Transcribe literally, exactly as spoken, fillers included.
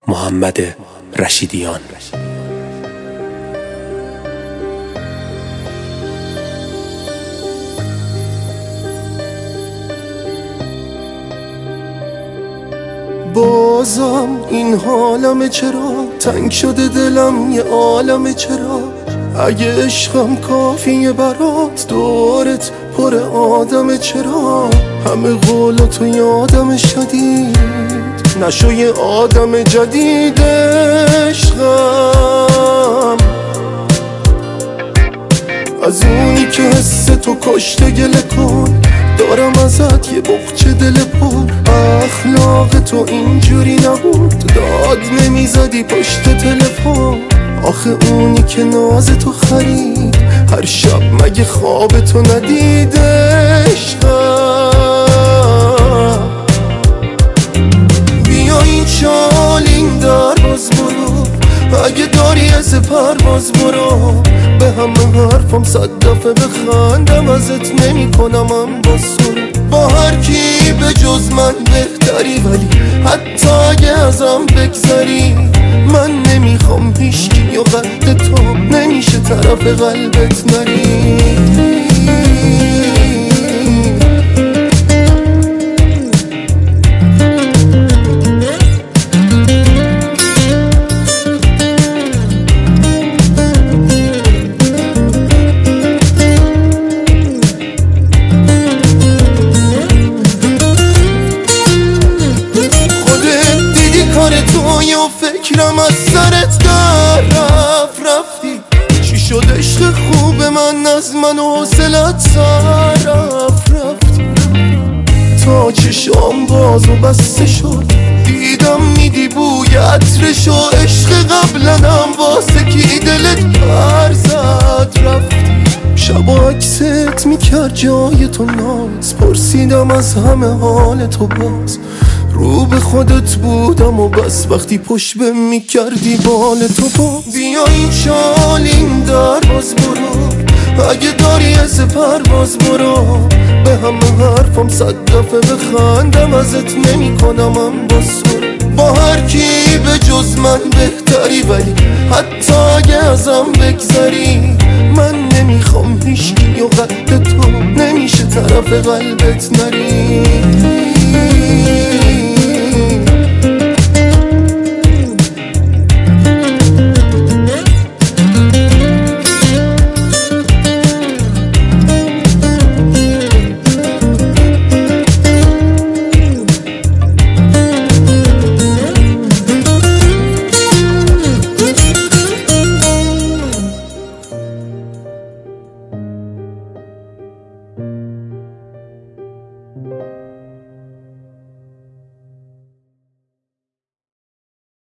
محمد رشیدیان. بازم این حالمه، چرا تنگ شده دلم یه عالمه، چرا اگه عشقم کافیه برات دورت پر آدمه، چرا همه قولاتو یادم شدید نشو یه آدم جدید عشقم، از اونی که حس تو کشته گله کن دارم ازت یه بخچه دل پر. اخلاق تو اینجوری نبود داد نمیزدی پشت تلفن، آخه اونی که ناز تو خرید هر شب مگه خواب تو ندید عشقم. بیا این چالین در باز برو، اگه داری از پرواز برو، به همه حرفم صد دفعه بخندم ازت نمی کنمم با سرو، با هر کی به جز من بهتری، ولی حتی اگه ازم بگذری من نمیخوام هیچکی یا قد تو نمیشه طرف قلبت نری. فکرم از سرت در رفت رفتی، چی شد عشق خوب من از من و حوصلت سر رفت رفتی، تا چشام باز و بسته شد دیدم میدی بوی عطرشو، عشق قبلنم واسه کی دلت پر زد رفتی، شب عکست میکرد جای تو ناز، پرسیدم از همه حال تو باز، رو به خودت بودم و بس وقتی پشت به میکردی بال تو باز. بیا این چالین در باز برو، اگه داری از پرواز برو، به همه حرفم صد دفعه بخندم ازت نمی کنمم با سر، با هر کی به جز من بهتری، ولی حتی اگه ازم بگذری من نمیخوام هیچکی یا قد تو نمیشه طرف قلبت نری.